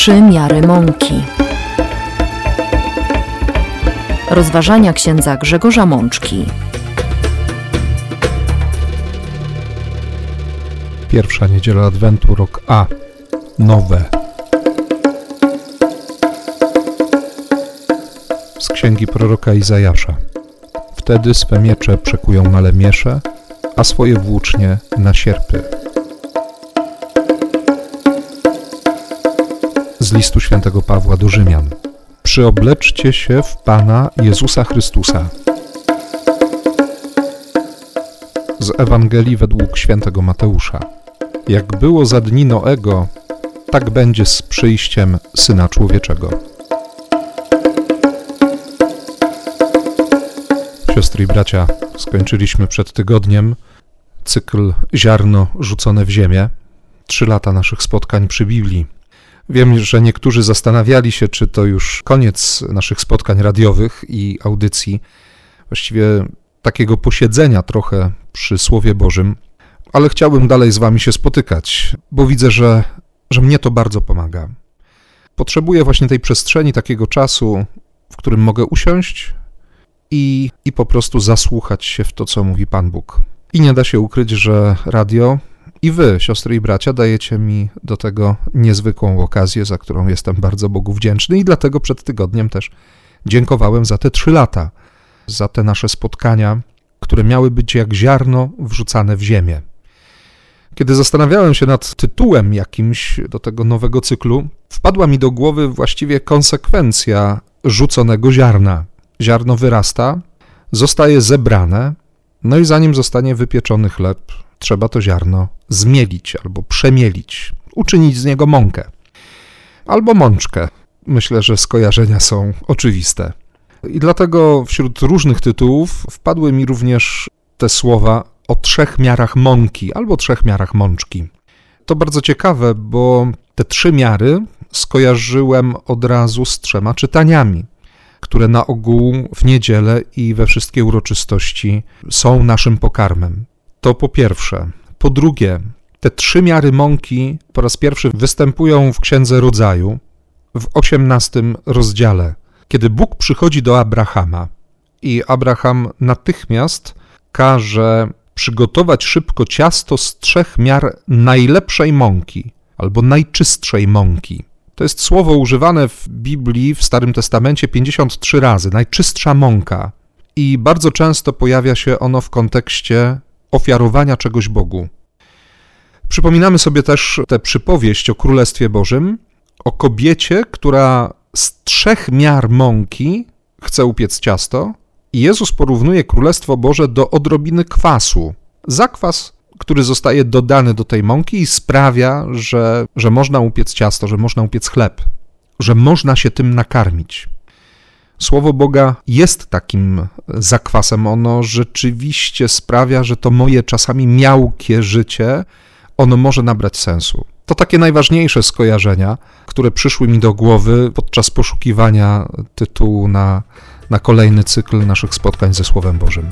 Trzy miary mąki. Rozważania księdza Grzegorza Mączki. Pierwsza niedziela Adwentu, rok A. Nowe. Z księgi proroka Izajasza. Wtedy swe miecze przekują na lemiesze, a swoje włócznie na sierpy. Z listu świętego Pawła do Rzymian. Przyobleczcie się w Pana Jezusa Chrystusa. Z Ewangelii według świętego Mateusza. Jak było za dni Noego, tak będzie z przyjściem Syna Człowieczego. Siostry i bracia, skończyliśmy przed tygodniem cykl Ziarno rzucone w ziemię. 3 lata naszych spotkań przy Biblii. Wiem, że niektórzy zastanawiali się, czy to już koniec naszych spotkań radiowych i audycji, właściwie takiego posiedzenia trochę przy Słowie Bożym, ale chciałbym dalej z wami się spotykać, bo widzę, że mnie to bardzo pomaga. Potrzebuję właśnie tej przestrzeni, takiego czasu, w którym mogę usiąść i po prostu zasłuchać się w to, co mówi Pan Bóg. I nie da się ukryć, że radio i wy, siostry i bracia, dajecie mi do tego niezwykłą okazję, za którą jestem bardzo Bogu wdzięczny i dlatego przed tygodniem też dziękowałem za te 3 lata, za te nasze spotkania, które miały być jak ziarno wrzucane w ziemię. Kiedy zastanawiałem się nad tytułem jakimś do tego nowego cyklu, wpadła mi do głowy właściwie konsekwencja rzuconego ziarna. Ziarno wyrasta, zostaje zebrane, no i zanim zostanie wypieczony chleb, trzeba to ziarno zmielić albo przemielić, uczynić z niego mąkę albo mączkę. Myślę, że skojarzenia są oczywiste. I dlatego wśród różnych tytułów wpadły mi również te słowa o 3 miarach mąki albo 3 miarach mączki. To bardzo ciekawe, bo te 3 miary skojarzyłem od razu z 3 czytaniami, które na ogół w niedzielę i we wszystkie uroczystości są naszym pokarmem. To po pierwsze. Po drugie, te 3 miary mąki po raz pierwszy występują w Księdze Rodzaju w 18 rozdziale, kiedy Bóg przychodzi do Abrahama i Abraham natychmiast każe przygotować szybko ciasto z 3 miar najlepszej mąki albo najczystszej mąki. To jest słowo używane w Biblii, w Starym Testamencie 53 razy, najczystsza mąka. I bardzo często pojawia się ono w kontekście ofiarowania czegoś Bogu. Przypominamy sobie też tę przypowieść o Królestwie Bożym, o kobiecie, która z 3 miar mąki chce upiec ciasto i Jezus porównuje Królestwo Boże do odrobiny kwasu. Zakwas, który zostaje dodany do tej mąki i sprawia, że można upiec ciasto, że można upiec chleb, że można się tym nakarmić. Słowo Boga jest takim zakwasem. Ono rzeczywiście sprawia, że to moje czasami miałkie życie, ono może nabrać sensu. To takie najważniejsze skojarzenia, które przyszły mi do głowy podczas poszukiwania tytułu na kolejny cykl naszych spotkań ze Słowem Bożym.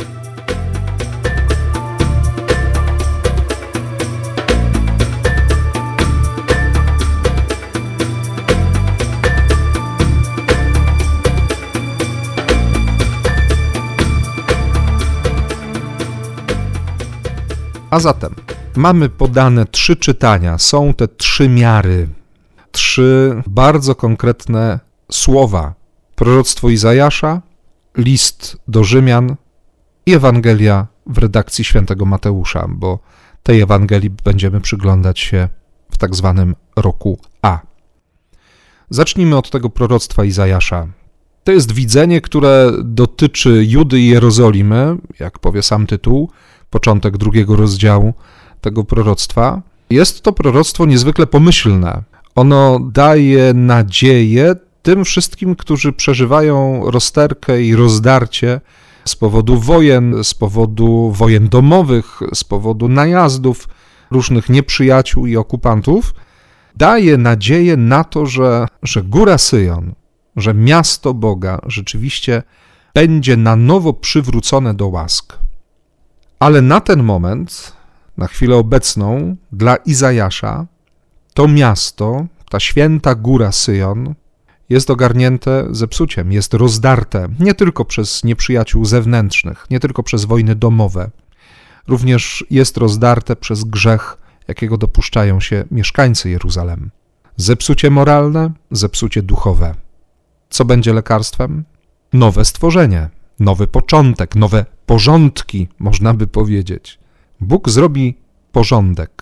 A zatem mamy podane 3 czytania, są te 3 miary, 3 bardzo konkretne słowa. Proroctwo Izajasza, list do Rzymian i Ewangelia w redakcji świętego Mateusza, bo tej Ewangelii będziemy przyglądać się w tak zwanym roku A. Zacznijmy od tego proroctwa Izajasza. To jest widzenie, które dotyczy Judy i Jerozolimy, jak powie sam tytuł, początek 2 rozdziału tego proroctwa. Jest to proroctwo niezwykle pomyślne. Ono daje nadzieję tym wszystkim, którzy przeżywają rozterkę i rozdarcie z powodu wojen domowych, z powodu najazdów różnych nieprzyjaciół i okupantów. Daje nadzieję na to, że Góra Syjon, że miasto Boga rzeczywiście będzie na nowo przywrócone do łask. Ale na ten moment, na chwilę obecną, dla Izajasza, to miasto, ta święta góra Syjon, jest ogarnięte zepsuciem, jest rozdarte nie tylko przez nieprzyjaciół zewnętrznych, nie tylko przez wojny domowe, również jest rozdarte przez grzech, jakiego dopuszczają się mieszkańcy Jeruzalem. Zepsucie moralne, zepsucie duchowe. Co będzie lekarstwem? Nowe stworzenie, nowy początek, nowe porządki, można by powiedzieć. Bóg zrobi porządek.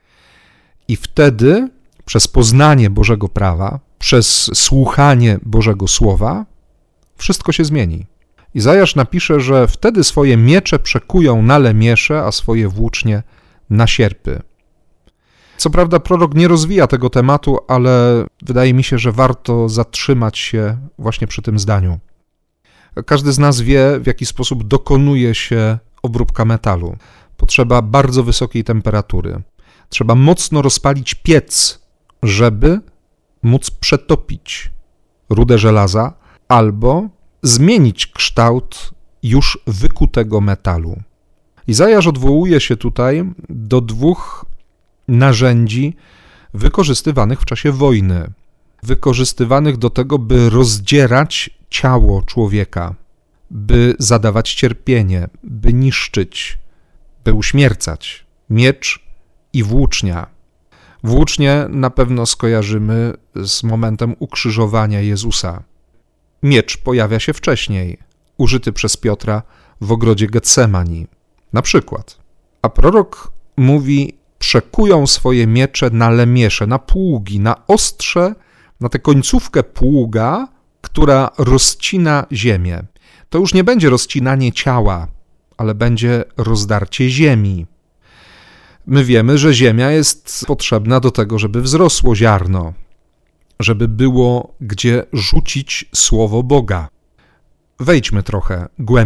I wtedy przez poznanie Bożego prawa, przez słuchanie Bożego Słowa, wszystko się zmieni. Izajasz napisze, że wtedy swoje miecze przekują na lemiesze, a swoje włócznie na sierpy. Co prawda prorok nie rozwija tego tematu, ale wydaje mi się, że warto zatrzymać się właśnie przy tym zdaniu. Każdy z nas wie, w jaki sposób dokonuje się obróbka metalu. Potrzeba bardzo wysokiej temperatury. Trzeba mocno rozpalić piec, żeby móc przetopić rudę żelaza albo zmienić kształt już wykutego metalu. Izajasz odwołuje się tutaj do dwóch narzędzi wykorzystywanych w czasie wojny, wykorzystywanych do tego, by rozdzierać ciało człowieka, by zadawać cierpienie, by niszczyć, by uśmiercać. Miecz i włócznia. Włócznie na pewno skojarzymy z momentem ukrzyżowania Jezusa. Miecz pojawia się wcześniej, użyty przez Piotra w ogrodzie Getsemani, na przykład. A prorok mówi, przekują swoje miecze na lemiesze, na pługi, na ostrze, na tę końcówkę pługa, która rozcina ziemię. To już nie będzie rozcinanie ciała, ale będzie rozdarcie ziemi. My wiemy, że ziemia jest potrzebna do tego, żeby wzrosło ziarno, żeby było gdzie rzucić słowo Boga. Wejdźmy trochę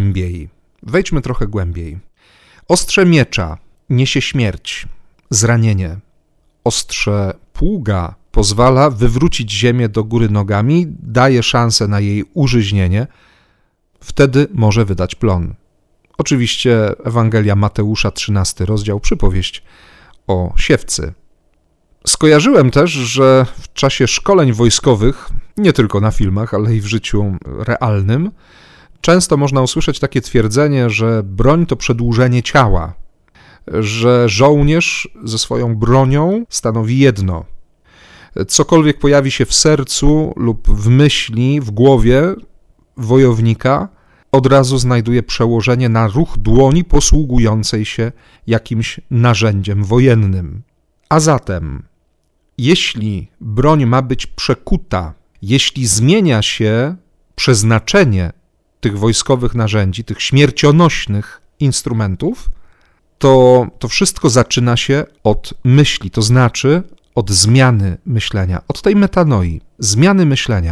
głębiej. Ostrze miecza niesie śmierć, zranienie. Ostrze pługa pozwala wywrócić ziemię do góry nogami, daje szansę na jej użyźnienie, wtedy może wydać plon. Oczywiście Ewangelia Mateusza, 13 rozdział, przypowieść o siewcy. Skojarzyłem też, że w czasie szkoleń wojskowych, nie tylko na filmach, ale i w życiu realnym, często można usłyszeć takie twierdzenie, że broń to przedłużenie ciała, że żołnierz ze swoją bronią stanowi jedno. Cokolwiek pojawi się w sercu lub w myśli, w głowie wojownika, od razu znajduje przełożenie na ruch dłoni posługującej się jakimś narzędziem wojennym. A zatem, jeśli broń ma być przekuta, jeśli zmienia się przeznaczenie tych wojskowych narzędzi, tych śmiercionośnych instrumentów, to wszystko zaczyna się od myśli, to znaczy od zmiany myślenia, od tej metanoi, zmiany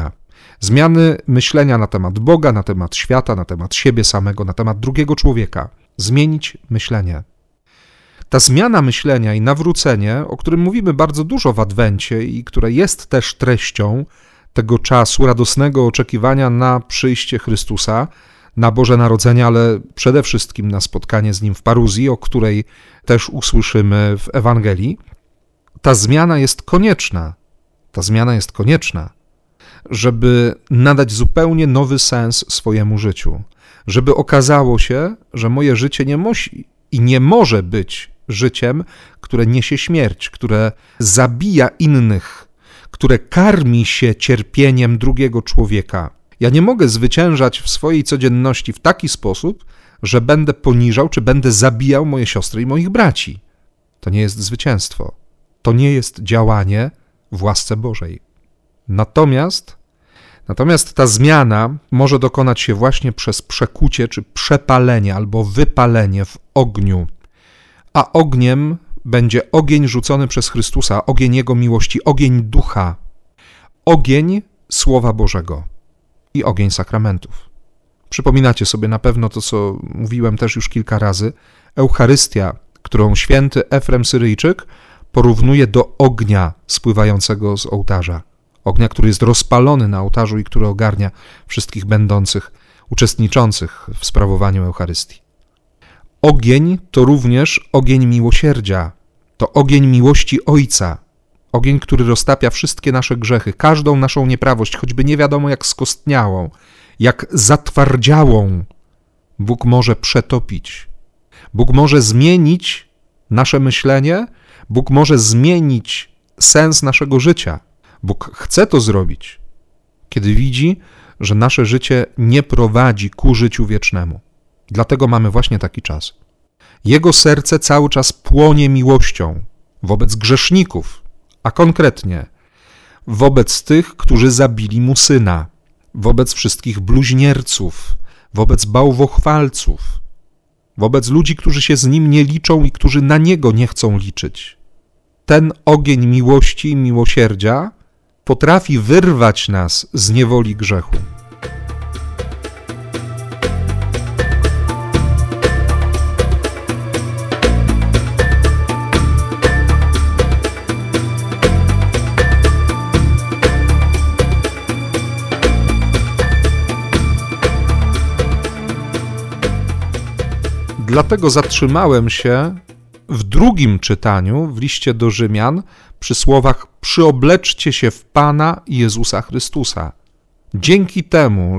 myślenia na temat Boga, na temat świata, na temat siebie samego, na temat drugiego człowieka. Zmienić myślenie. Ta zmiana myślenia i nawrócenie, o którym mówimy bardzo dużo w Adwencie i które jest też treścią tego czasu radosnego oczekiwania na przyjście Chrystusa, na Boże Narodzenie, ale przede wszystkim na spotkanie z Nim w paruzji, o której też usłyszymy w Ewangelii, ta zmiana jest konieczna, żeby nadać zupełnie nowy sens swojemu życiu, żeby okazało się, że moje życie nie musi i nie może być życiem, które niesie śmierć, które zabija innych, które karmi się cierpieniem drugiego człowieka. Ja nie mogę zwyciężać w swojej codzienności w taki sposób, że będę poniżał czy będę zabijał moje siostry i moich braci. To nie jest zwycięstwo. To nie jest działanie w łasce Bożej. Natomiast ta zmiana może dokonać się właśnie przez przekucie czy przepalenie albo wypalenie w ogniu. A ogniem będzie ogień rzucony przez Chrystusa, ogień Jego miłości, ogień ducha, ogień Słowa Bożego i ogień sakramentów. Przypominacie sobie na pewno to, co mówiłem też już kilka razy. Eucharystia, którą święty Efrem Syryjczyk porównuje do ognia spływającego z ołtarza. Ognia, który jest rozpalony na ołtarzu i który ogarnia wszystkich będących, uczestniczących w sprawowaniu Eucharystii. Ogień to również ogień miłosierdzia, to ogień miłości Ojca, Ogień, który roztapia wszystkie nasze grzechy, każdą naszą nieprawość, choćby nie wiadomo jak skostniałą, jak zatwardziałą, Bóg może przetopić. Bóg może zmienić nasze myślenie, Bóg może zmienić sens naszego życia. Bóg chce to zrobić, kiedy widzi, że nasze życie nie prowadzi ku życiu wiecznemu. Dlatego mamy właśnie taki czas. Jego serce cały czas płonie miłością wobec grzeszników, a konkretnie wobec tych, którzy zabili mu syna, wobec wszystkich bluźnierców, wobec bałwochwalców, wobec ludzi, którzy się z nim nie liczą i którzy na niego nie chcą liczyć. Ten ogień miłości i miłosierdzia potrafi wyrwać nas z niewoli grzechu. Dlatego zatrzymałem się w drugim czytaniu w liście do Rzymian przy słowach: przyobleczcie się w Pana Jezusa Chrystusa. Dzięki temu,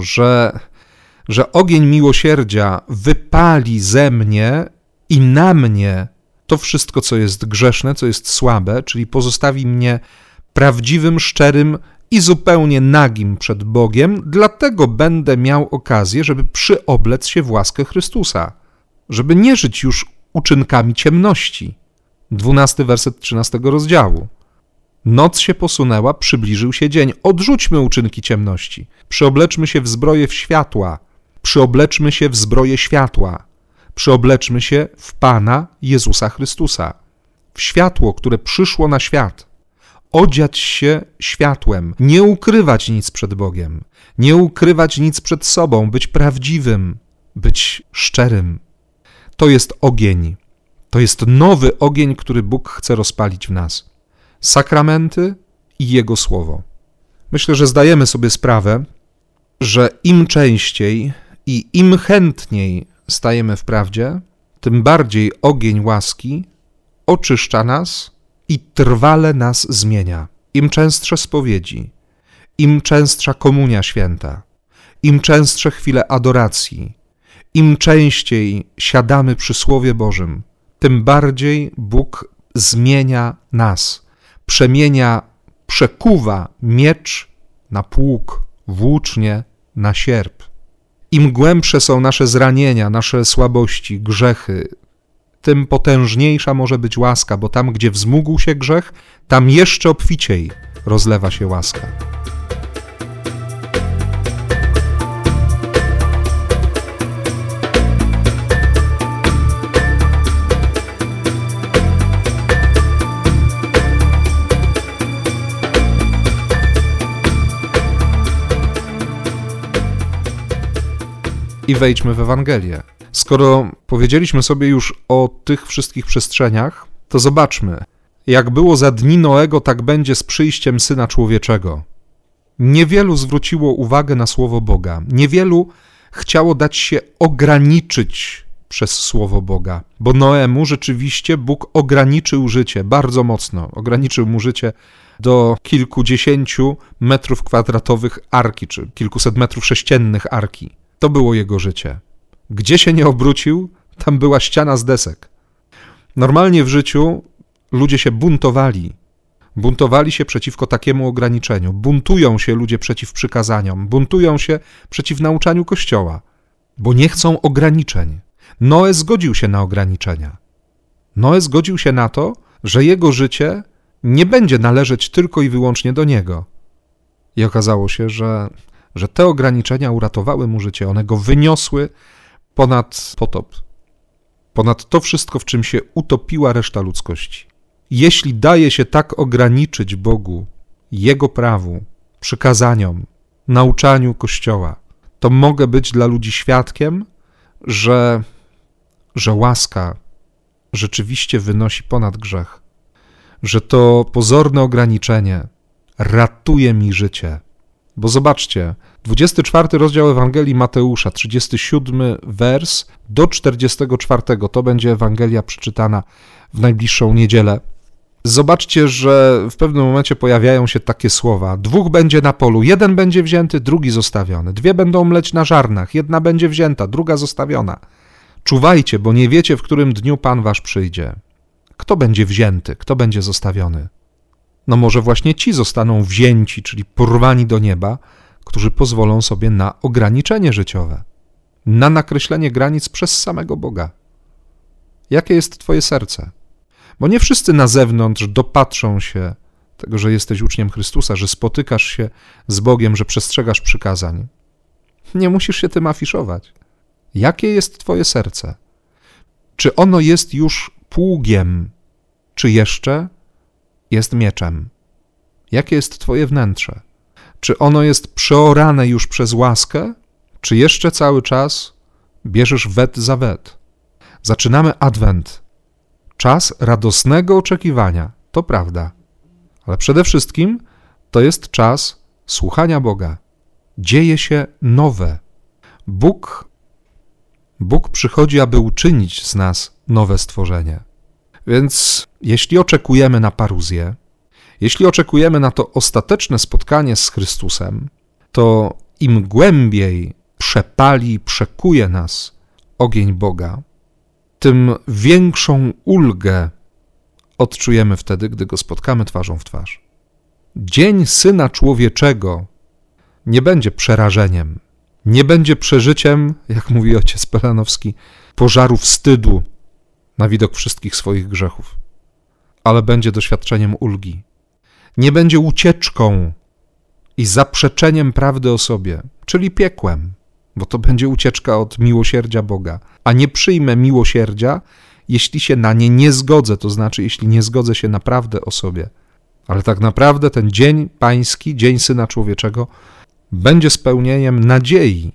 że ogień miłosierdzia wypali ze mnie i na mnie to wszystko, co jest grzeszne, co jest słabe, czyli pozostawi mnie prawdziwym, szczerym i zupełnie nagim przed Bogiem, dlatego będę miał okazję, żeby przyoblec się w łaskę Chrystusa, żeby nie żyć już uczynkami ciemności. 12 werset 13 rozdziału. Noc się posunęła, przybliżył się dzień. Odrzućmy uczynki ciemności. Przyobleczmy się w zbroję światła. Przyobleczmy się w zbroję światła. Przyobleczmy się w Pana Jezusa Chrystusa. W światło, które przyszło na świat. Odziać się światłem. Nie ukrywać nic przed Bogiem. Nie ukrywać nic przed sobą. Być prawdziwym. Być szczerym. To jest ogień. To jest nowy ogień, który Bóg chce rozpalić w nas. Sakramenty i Jego Słowo. Myślę, że zdajemy sobie sprawę, że im częściej i im chętniej stajemy w prawdzie, tym bardziej ogień łaski oczyszcza nas i trwale nas zmienia. Im częstsze spowiedzi, im częstsza komunia święta, im częstsze chwile adoracji, im częściej siadamy przy Słowie Bożym, tym bardziej Bóg zmienia nas, przekuwa miecz na pług, włócznie na sierp. Im głębsze są nasze zranienia, nasze słabości, grzechy, tym potężniejsza może być łaska, bo tam, gdzie wzmógł się grzech, tam jeszcze obficiej rozlewa się łaska. I wejdźmy w Ewangelię. Skoro powiedzieliśmy sobie już o tych wszystkich przestrzeniach, to zobaczmy, jak było za dni Noego, tak będzie z przyjściem Syna Człowieczego. Niewielu zwróciło uwagę na Słowo Boga. Niewielu chciało dać się ograniczyć przez Słowo Boga, bo Noemu rzeczywiście Bóg ograniczył życie bardzo mocno. Ograniczył mu życie do kilkudziesięciu metrów kwadratowych arki, czy kilkuset metrów sześciennych arki. To było jego życie. Gdzie się nie obrócił, tam była ściana z desek. Normalnie w życiu ludzie się buntowali. Buntowali się przeciwko takiemu ograniczeniu. Buntują się ludzie przeciw przykazaniom. Buntują się przeciw nauczaniu Kościoła, bo nie chcą ograniczeń. Noe zgodził się na ograniczenia. Noe zgodził się na to, że jego życie nie będzie należeć tylko i wyłącznie do niego. I okazało się, że te ograniczenia uratowały mu życie. One go wyniosły ponad potop. Ponad to wszystko, w czym się utopiła reszta ludzkości. Jeśli daje się tak ograniczyć Bogu, Jego prawu, przykazaniom, nauczaniu Kościoła, to mogę być dla ludzi świadkiem, że łaska rzeczywiście wynosi ponad grzech. Że to pozorne ograniczenie ratuje mi życie. Bo zobaczcie, 24 rozdział Ewangelii Mateusza, 37 wers do 44, to będzie Ewangelia przeczytana w najbliższą niedzielę. Zobaczcie, że w pewnym momencie pojawiają się takie słowa. 2 będzie na polu, 1 będzie wzięty, drugi zostawiony. 2 będą mleć na żarnach, 1 będzie wzięta, druga zostawiona. Czuwajcie, bo nie wiecie, w którym dniu Pan wasz przyjdzie. Kto będzie wzięty, kto będzie zostawiony? No może właśnie ci zostaną wzięci, czyli porwani do nieba, którzy pozwolą sobie na ograniczenie życiowe, na nakreślenie granic przez samego Boga. Jakie jest twoje serce? Bo nie wszyscy na zewnątrz dopatrzą się tego, że jesteś uczniem Chrystusa, że spotykasz się z Bogiem, że przestrzegasz przykazań. Nie musisz się tym afiszować. Jakie jest twoje serce? Czy ono jest już pługiem, czy jeszcze jest mieczem? Jakie jest twoje wnętrze? Czy ono jest przeorane już przez łaskę, czy jeszcze cały czas bierzesz wet za wet? Zaczynamy Adwent. Czas radosnego oczekiwania, to prawda. Ale przede wszystkim to jest czas słuchania Boga. Dzieje się nowe. Bóg przychodzi, aby uczynić z nas nowe stworzenie. Więc jeśli oczekujemy na paruzję, jeśli oczekujemy na to ostateczne spotkanie z Chrystusem, to im głębiej przepali, przekuje nas ogień Boga, tym większą ulgę odczujemy wtedy, gdy Go spotkamy twarzą w twarz. Dzień Syna Człowieczego nie będzie przerażeniem, nie będzie przeżyciem, jak mówi ojciec Pelanowski, pożaru wstydu na widok wszystkich swoich grzechów, ale będzie doświadczeniem ulgi. Nie będzie ucieczką i zaprzeczeniem prawdy o sobie, czyli piekłem, bo to będzie ucieczka od miłosierdzia Boga, a nie przyjmę miłosierdzia, jeśli się na nie nie zgodzę, to znaczy jeśli nie zgodzę się na prawdę o sobie. Ale tak naprawdę ten dzień pański, dzień Syna Człowieczego będzie spełnieniem nadziei,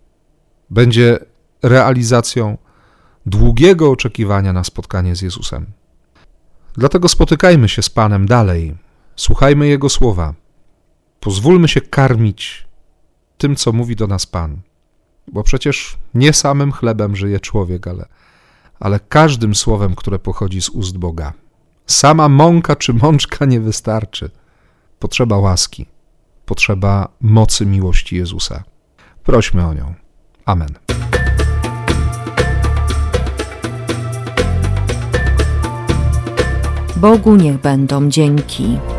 będzie realizacją długiego oczekiwania na spotkanie z Jezusem. Dlatego spotykajmy się z Panem dalej, słuchajmy Jego słowa, pozwólmy się karmić tym, co mówi do nas Pan, bo przecież nie samym chlebem żyje człowiek, ale każdym słowem, które pochodzi z ust Boga. Sama mąka czy mączka nie wystarczy. Potrzeba łaski, potrzeba mocy miłości Jezusa. Prośmy o nią. Amen. Bogu niech będą dzięki.